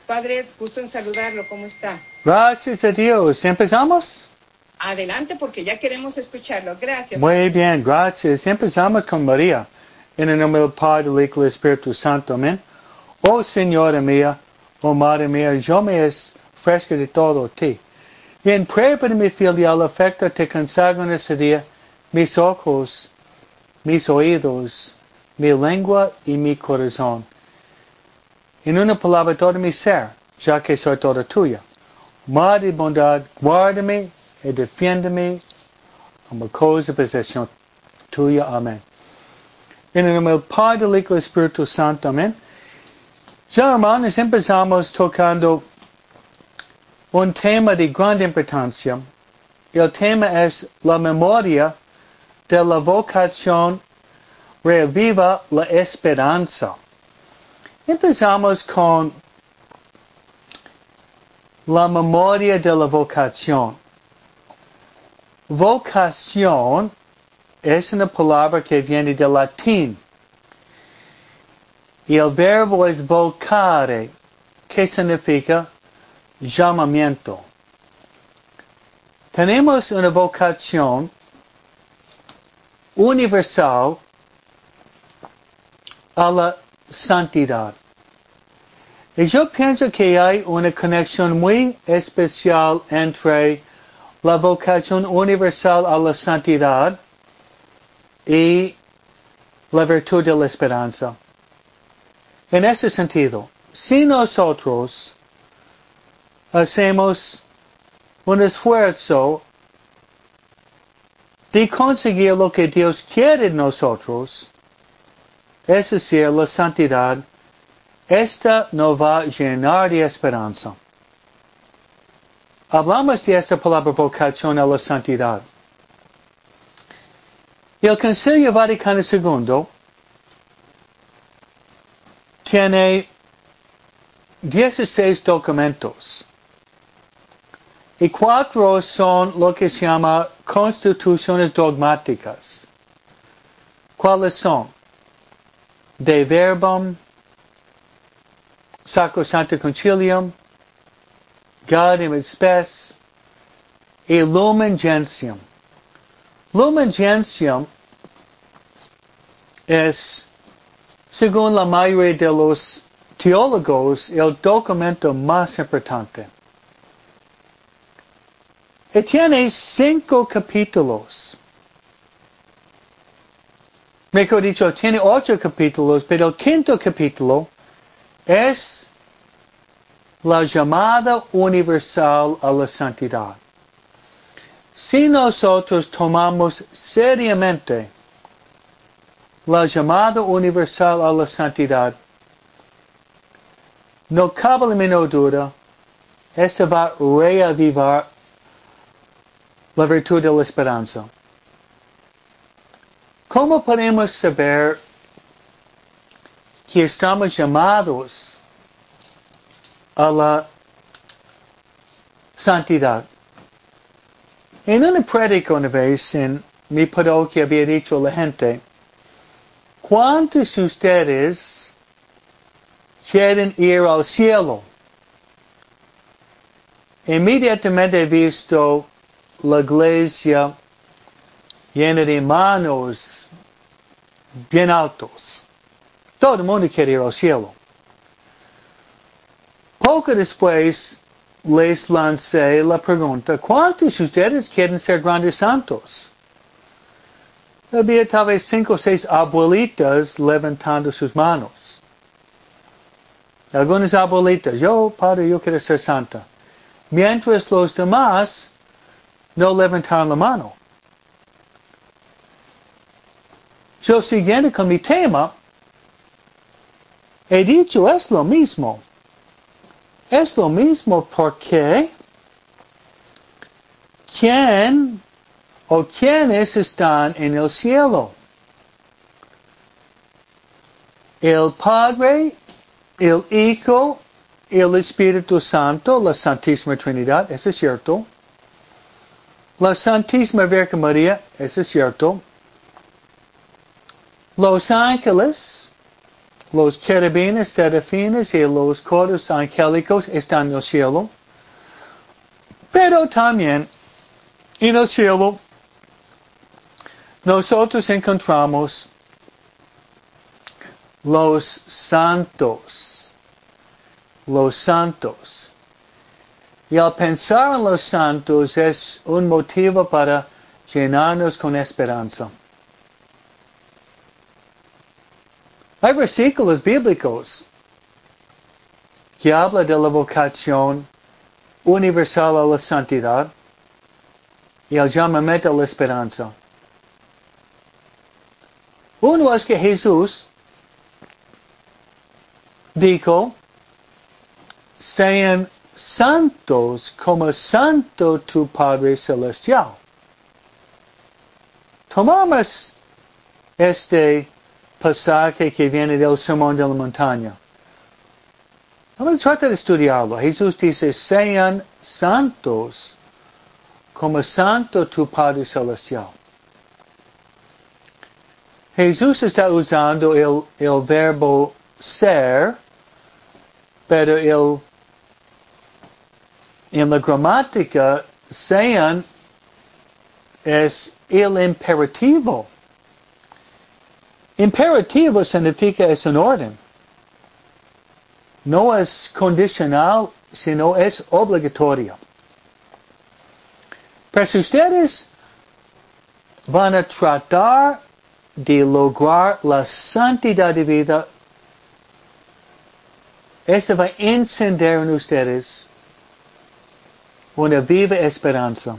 Padre, gusto en saludarlo. ¿Cómo está? Gracias a Dios. ¿Empezamos? Adelante, porque ya queremos escucharlo. Gracias. Muy Padre. bien, gracias. Empezamos con María. En el nombre del Padre, del Hijo y del Espíritu Santo. Amén. Oh Señora mía, oh Madre mía, yo me ofrezco de todo a ti. Y en prueba de mi filial afecto te consagro en ese día mis ojos, mis oídos, mi lengua y mi corazón. En una palabra, todo mi ser, ya que soy toda tuya. Madre de bondad, guárdame y defiéndeme como cosa de posesión tuya. Amén. En el nombre del Padre, del Hijo y del Espíritu Santo. Amén. Ya, hermanos, empezamos tocando un tema de gran importancia. El tema es la memoria de la vocación reviva la esperanza. Empezamos con la memoria de la vocación. Vocación es una palabra que viene del latín. Y el verbo es vocare, que significa llamamiento. Tenemos una vocación universal a la santidad. Y yo pienso que hay una conexión muy especial entre la vocación universal a la santidad y la virtud de la esperanza. En ese sentido, si nosotros hacemos un esfuerzo de conseguir lo que Dios quiere de nosotros, es decir, la santidad, esta nos va a llenar de esperanza. Hablamos de esta palabra vocación a la santidad. El Concilio Vaticano II tiene 16 documentos. Y 4 son lo que se llama constituciones dogmáticas. ¿Cuáles son? De Verbum, Sacrosanctum Concilium, Gaudium et Spes, y Lumen Gentium. Lumen Gentium es, según la mayoría de los teólogos, el documento más importante. Y tiene 5 capítulos. Mejor dicho, tiene 8 capítulos, pero el 5º capítulo es la llamada universal a la santidad. Si nosotros tomamos seriamente la llamada universal a la santidad, no cabe la menor duda, esta va a reavivar la virtud de la esperanza. ¿Cómo podemos saber que estamos llamados a la santidad? En una prédica una vez en mi parroquia había dicho a la gente, ¿cuántos de ustedes quieren ir al cielo? Inmediatamente he visto la iglesia llena de manos bien altos. Todo el mundo quiere ir al cielo. Poco después les lancé la pregunta, ¿cuántos de ustedes quieren ser grandes santos? Había tal vez 5 o 6 abuelitas levantando sus manos. Algunas abuelitas, padre, yo quiero ser santa. Mientras los demás no levantaron la mano. Yo siguiendo con mi tema, he dicho, es lo mismo. Es lo mismo porque ¿quién o quiénes están en el cielo? El Padre, el Hijo, el Espíritu Santo, la Santísima Trinidad, eso es cierto. La Santísima Virgen María, eso es cierto. Los ángeles, los querubines, serafines y los coros angélicos están en el cielo. Pero también en el cielo nosotros encontramos los santos. Los santos. Y al pensar en los santos es un motivo para llenarnos con esperanza. Hay versículos bíblicos que hablan de la vocación universal a la santidad y el llamamiento a la esperanza. Uno es que Jesús dijo, sean santos como santo tu Padre Celestial. Tomamos este pasaje que viene del Sermón de la Montaña. Vamos a tratar de estudiarlo. Jesús dice, sean santos como santo tu Padre Celestial. Jesús está usando el verbo ser, pero en la gramática, sean es el imperativo. Imperativo significa es un orden. No es condicional, sino es obligatorio. Pero si ustedes van a tratar de lograr la santidad de vida, eso va a encender en ustedes una viva esperanza.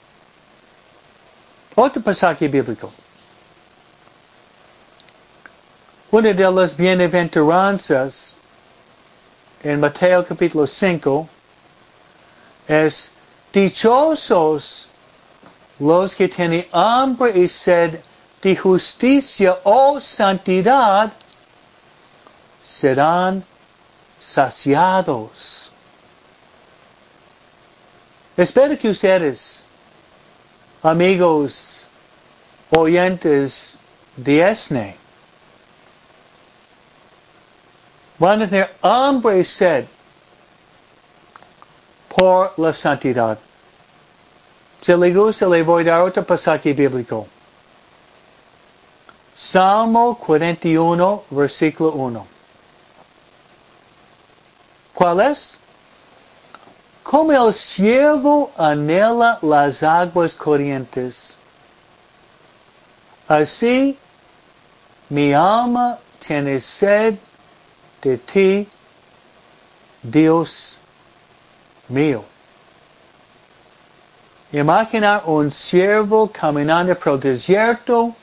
Otro pasaje bíblico. Una de las bienaventuranzas en Mateo capítulo 5 es dichosos los que tienen hambre y sed de justicia o santidad serán saciados. Espero que ustedes, amigos, oyentes de ESNE, van a tener hambre y sed por la santidad. Si le gusta, le voy a dar otro pasaje bíblico. Salmo 41, versículo 1. ¿Cuál es? Como el ciervo anhela las aguas corrientes, así mi alma tiene sed de ti, Dios mío. Imagina un ciervo caminando por el desierto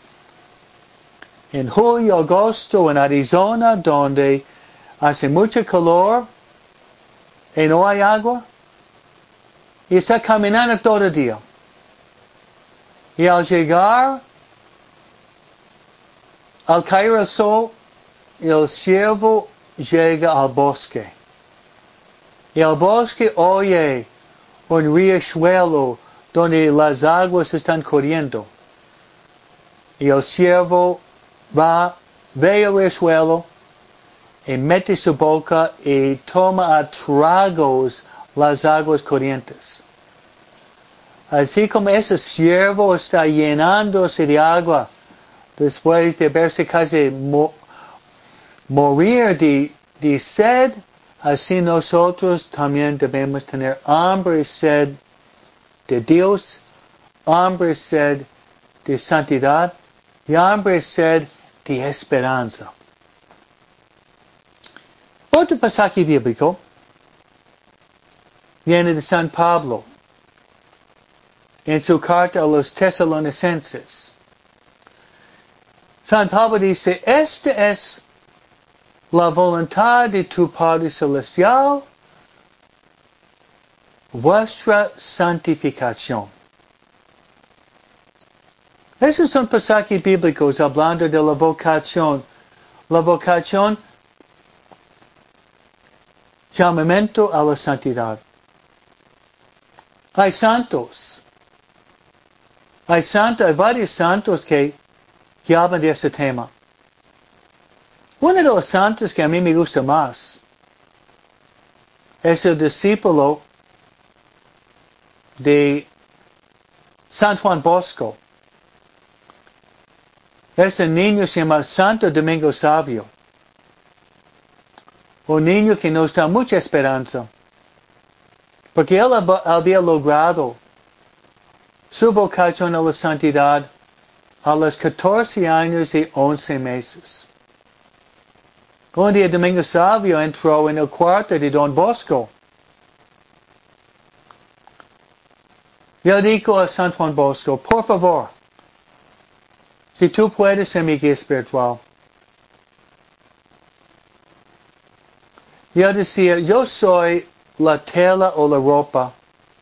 en julio, agosto, en Arizona, donde hace mucho calor y no hay agua, y está caminando todo el día. Y al llegar, al caer el sol, el ciervo llega al bosque. Y el bosque oye un riachuelo donde las aguas están corriendo. Y el ciervo va, ve el riachuelo, y mete su boca y toma a tragos las aguas corrientes. Así como ese ciervo está llenándose de agua después de verse casi morir de sed, así nosotros también debemos tener hambre y sed de Dios, hambre y sed de santidad y hambre y sed de esperanza. Otro pasaje bíblico viene de San Pablo en su carta a los tesalonicenses. San Pablo dice, esta es la voluntad de tu Padre Celestial, vuestra santificación. Esos son pasajes bíblicos hablando de la vocación. La vocación, llamamiento a la santidad. Hay santos. Hay varios santos que hablan de ese tema. Uno de los santos que a mí me gusta más es el discípulo de San Juan Bosco. Ese niño se llama Santo Domingo Savio. Un niño que nos da mucha esperanza. Porque él había logrado su vocación a la santidad a los 14 años y 11 meses. Un día Domingo Savio entró en el cuarto de Don Bosco. Y él dijo a San Juan Bosco, por favor, si tú puedes ser mi guía espiritual. Y él decía, yo soy la tela o la ropa.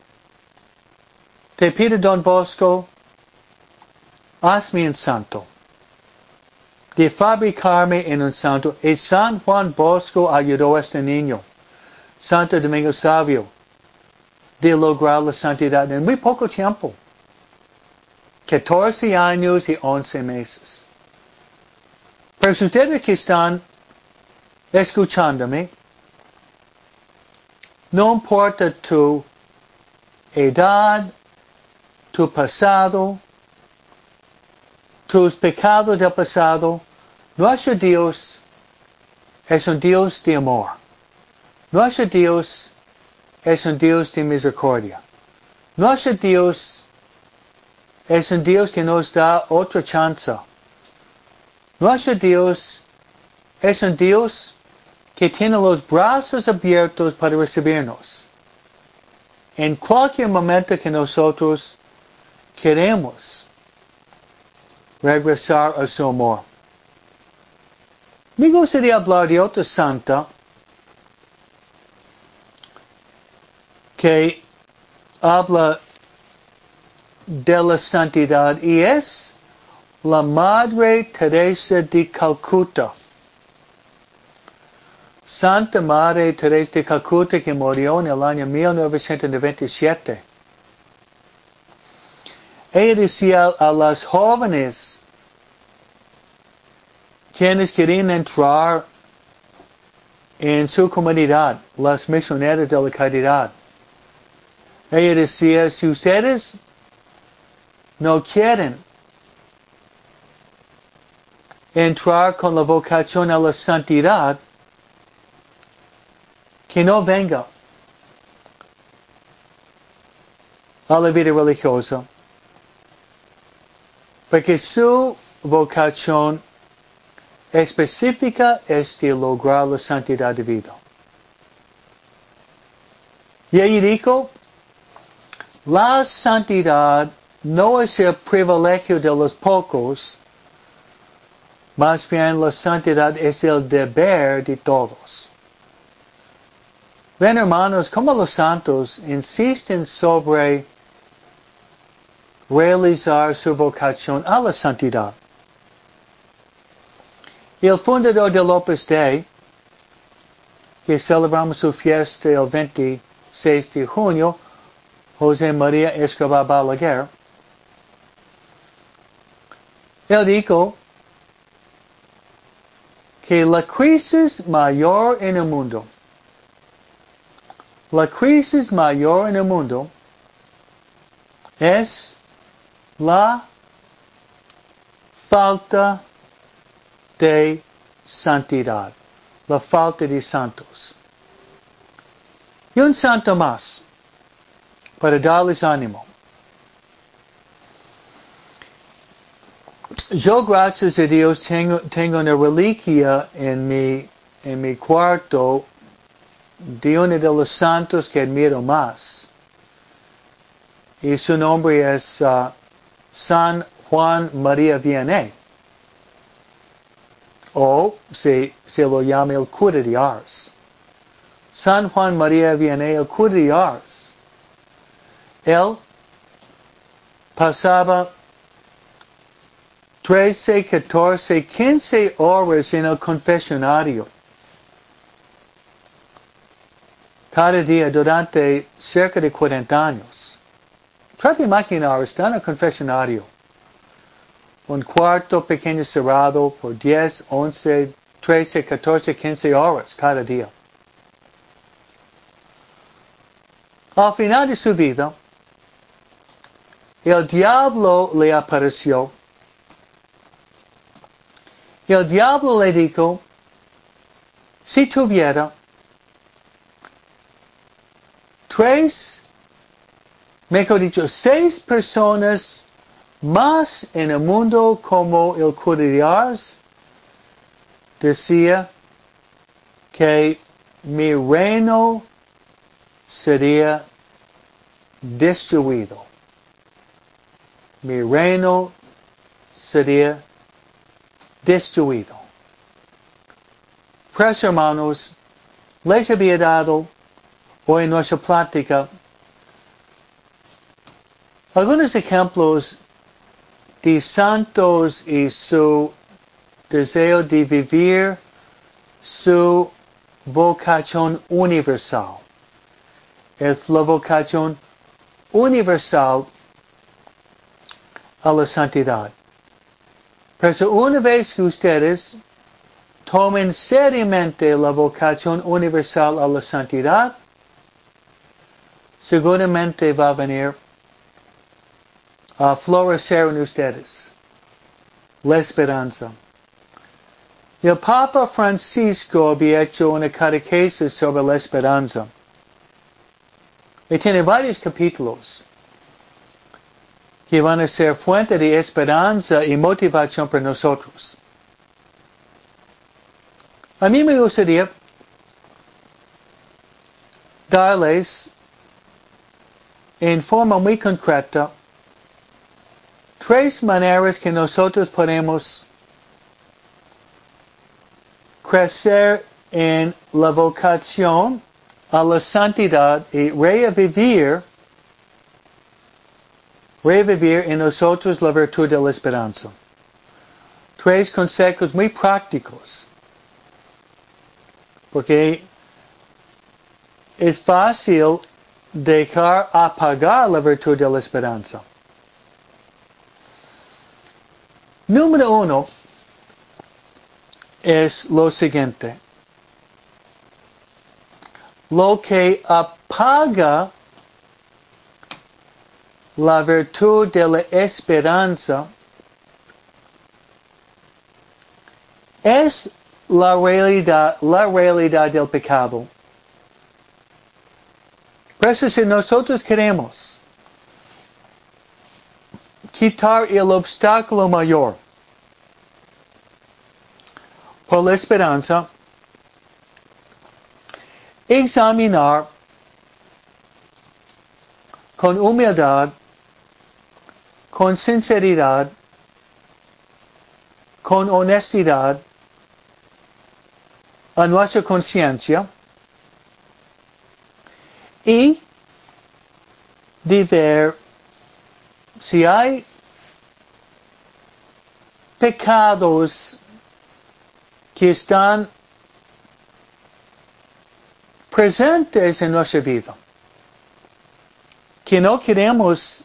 Te pido, Don Bosco, hazme un santo. De fabricarme en un santo. Y San Juan Bosco ayudó a este niño, Santo Domingo Savio, de lograr la santidad en muy poco tiempo. 14 años y 11 meses. Pero si ustedes que están escuchándome, no importa tu edad, tu pasado, tus pecados del pasado, nuestro Dios es un Dios de amor. Nuestro Dios es un Dios de misericordia. Nuestro Dios es un Dios que nos da otra chance. Nuestro Dios es un Dios que tiene los brazos abiertos para recibirnos. En cualquier momento que nosotros queremos regresar a su amor. Me gustaría hablar de otra santa que habla de la santidad y es la Madre Teresa de Calcuta. Santa Madre Teresa de Calcuta que murió en el año 1997. Ella decía a las jóvenes quienes querían entrar en su comunidad, las misioneras de la caridad. Ella decía, si ustedes no quieren entrar con la vocación a la santidad, que no venga a la vida religiosa, porque su vocación específica es de lograr la santidad de vida. Y ella dijo, la santidad no es el privilegio de los pocos, más bien la santidad es el deber de todos. Ven, hermanos, como los santos insisten sobre realizar su vocación a la santidad. Y el fundador del Opus Dei, que celebramos su fiesta el 26 de junio, José María Escobar Balaguer, él dijo que la crisis mayor en el mundo, es la falta de santidad, la falta de santos. Y un santo más, para darles ánimo. Yo, gracias a Dios, tengo una reliquia en mi cuarto de uno de los santos que admiro más. Y su nombre es San Juan María Vianney. O se lo llama el cura de Ars. San Juan María Vianney, el cura de Ars. Él pasaba 13, 14, 15 horas en el confesionario. Cada día durante cerca de 40 años. Trata de imaginar, está en el confesionario. Un cuarto pequeño cerrado por 10, 11, 13, 14, 15 horas cada día. Al final de su vida, el diablo le apareció. El diablo le dijo, si tuviera 6 personas más en el mundo como el cura de Ars, decía que mi reino sería destruido. Mi reino sería destruido. Pues hermanos, les había dado hoy en nuestra plática algunos ejemplos de santos y su deseo de vivir su vocación universal. Es la vocación universal a la santidad. Pero una vez que ustedes tomen seriamente la vocación universal a la santidad, seguramente va a venir a florecer en ustedes la esperanza. El Papa Francisco había hecho una catequesis sobre la esperanza. Y tiene varios capítulos que van a ser fuente de esperanza y motivación para nosotros. A mí me gustaría darles en forma muy concreta 3 maneras que nosotros podemos crecer en la vocación a la santidad y revivir en nosotros la virtud de la esperanza. 3 consejos muy prácticos, porque es fácil dejar apagar la virtud de la esperanza. Número 1 es lo siguiente. Lo que apaga la virtud de la esperanza es la realidad del pecado. Por eso si nosotros queremos quitar el obstáculo mayor por la esperanza, examinar con humildad, con sinceridad, con honestidad a nuestra conciencia y de ver si hay pecados que están presentes en nuestra vida, que no queremos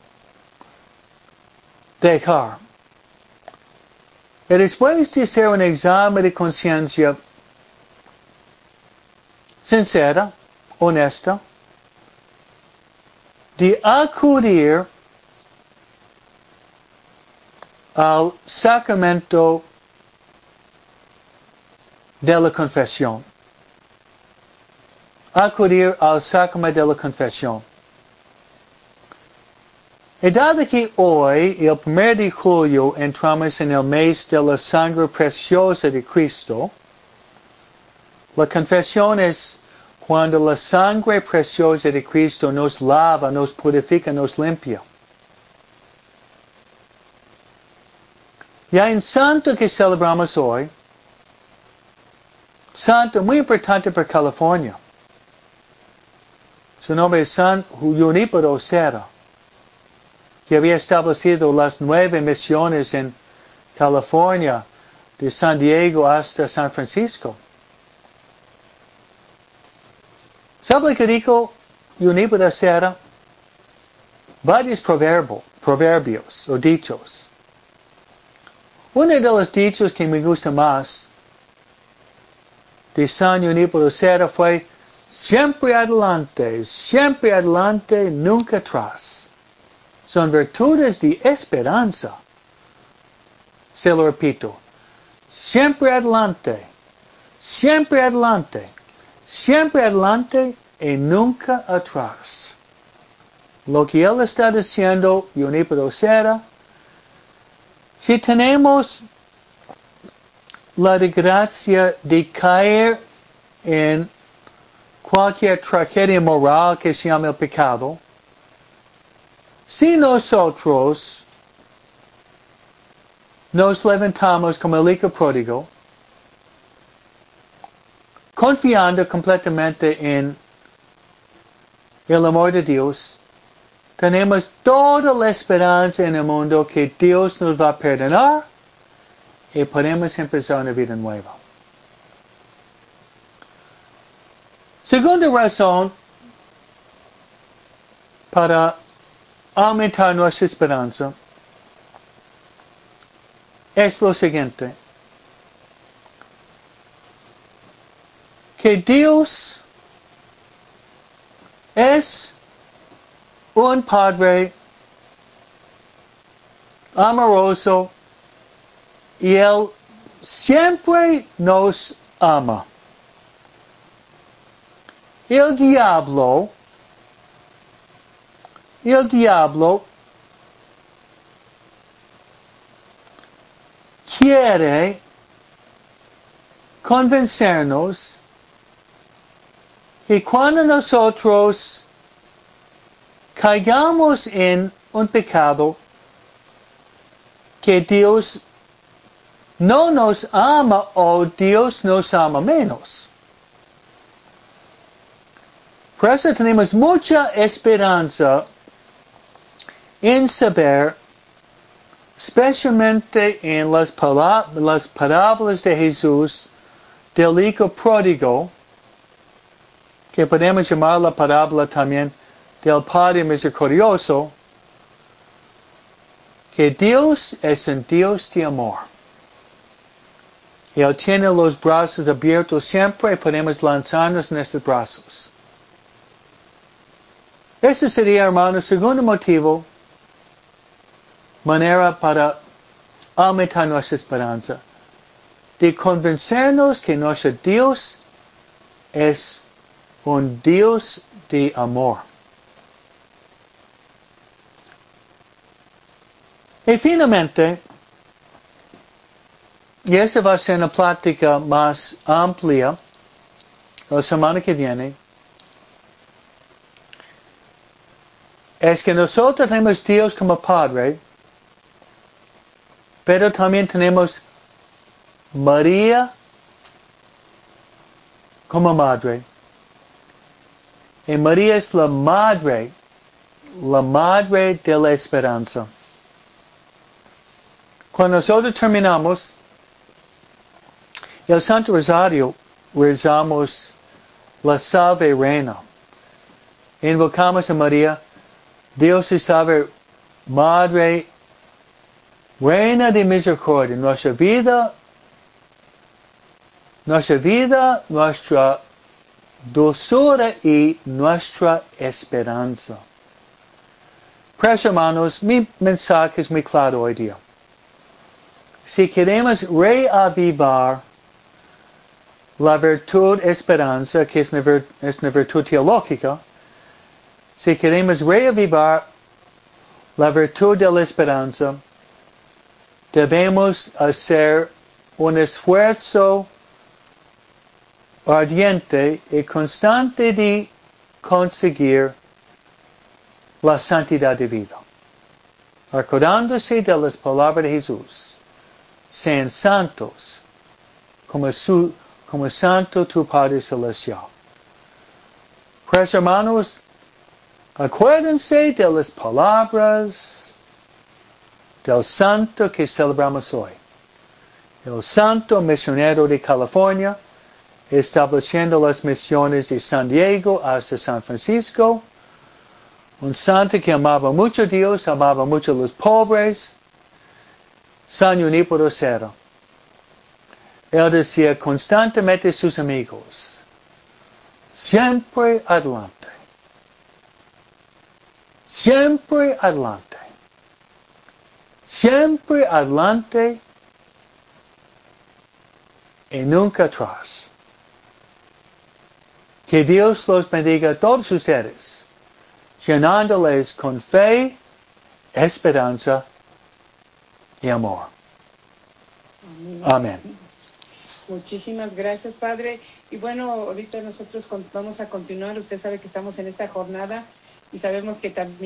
dejar. Y después de hacer un examen de conciencia sincera, honesta, de acudir al sacramento de la confesión. Acudir al sacramento de la confesión. Y dado que hoy, el 1 de julio, entramos en el mes de la sangre preciosa de Cristo, la confesión es cuando la sangre preciosa de Cristo nos lava, nos purifica, nos limpia. Y hay un santo que celebramos hoy, santo muy importante para California. Su nombre es San Junípero Serra, que había establecido las 9 misiones en California, de San Diego hasta San Francisco. ¿Sabe lo que dijo Junípero Serra? Varios proverbios o dichos. Uno de los dichos que me gusta más de San Junípero Serra fue siempre adelante, nunca atrás. Son virtudes de esperanza. Se lo repito, siempre adelante, y nunca atrás. Lo que él está diciendo, Junípero Serra, si tenemos la desgracia de caer en cualquier tragedia moral que se llama el pecado, si nosotros nos levantamos como el hijo pródigo, confiando completamente en el amor de Dios, tenemos toda la esperanza en el mundo que Dios nos va a perdonar y podemos empezar una vida nueva. Segunda razón para aumentar nuestra esperanza es lo siguiente, que Dios es un Padre amoroso y Él siempre nos ama. El diablo quiere convencernos que cuando nosotros caigamos en un pecado, que Dios no nos ama o Dios nos ama menos. Por eso tenemos mucha esperanza en saber, especialmente en las parábolas de Jesús, del hijo pródigo, que podemos llamar la parábola también del Padre misericordioso, que Dios es un Dios de amor. Él tiene los brazos abiertos siempre y podemos lanzarnos en esos brazos. Ese sería, hermano, el segundo motivo, manera para aumentar nuestra esperanza, de convencernos que nuestro Dios es un Dios de amor. Y finalmente, y esta va a ser una plática más amplia la semana que viene, es que nosotros tenemos Dios como Padre, pero también tenemos María como Madre. Y María es la Madre de la esperanza. Cuando nosotros terminamos el Santo Rosario, rezamos la Salve Reina. Invocamos a María, Dios y Salve, Madre, Reina de Misericordia, nuestra vida, nuestra dulzura y nuestra esperanza. Pues hermanos, mi mensaje es muy claro hoy día. Si queremos reavivar la virtud esperanza, que es una virtud teológica, si queremos reavivar la virtud de la esperanza, debemos hacer un esfuerzo ardiente y constante de conseguir la santidad de vida. Acordándose de las palabras de Jesús, sean santos como santo tu Padre Celestial. Pues hermanos, acuérdense de las palabras del santo que celebramos hoy. El santo misionero de California, estableciendo las misiones de San Diego hasta San Francisco. Un santo que amaba mucho a Dios, amaba mucho a los pobres. San Junípero Serra. Él decía constantemente a sus amigos, siempre adelante. Siempre adelante. Siempre adelante y nunca atrás. Que Dios los bendiga a todos ustedes, llenándoles con fe, esperanza y amor. Amén. Muchísimas gracias, Padre. Y bueno, ahorita nosotros vamos a continuar. Usted sabe que estamos en esta jornada y sabemos que también